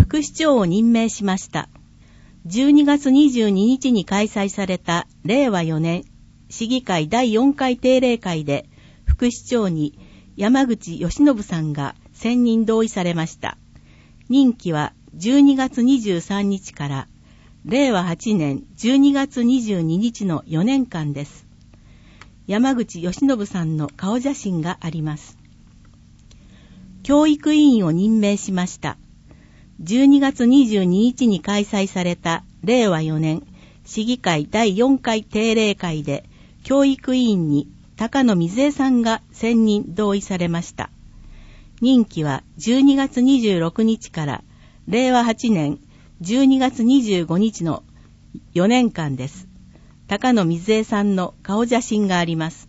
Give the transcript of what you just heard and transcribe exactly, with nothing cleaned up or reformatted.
副市長を任命しました。じゅうにがつにじゅうににちに開催されたれいわよねん市議会だいよんかい定例会で、副市長に山口義信さんが選任同意されました。任期はじゅうにがつにじゅうさんにちかられいわはちねんじゅうにがつにじゅうににちのよねんかんです。山口義信さんの顔写真があります。教育委員を任命しました。じゅうにがつにじゅうににちに開催されたれいわよねん市議会だいよんかい定例会で、教育委員に高野水江さんが選任同意されました。任期はじゅうにがつにじゅうろくにちかられいわはちねんじゅうにがつにじゅうごにちのよねんかんです。高野水江さんの顔写真があります。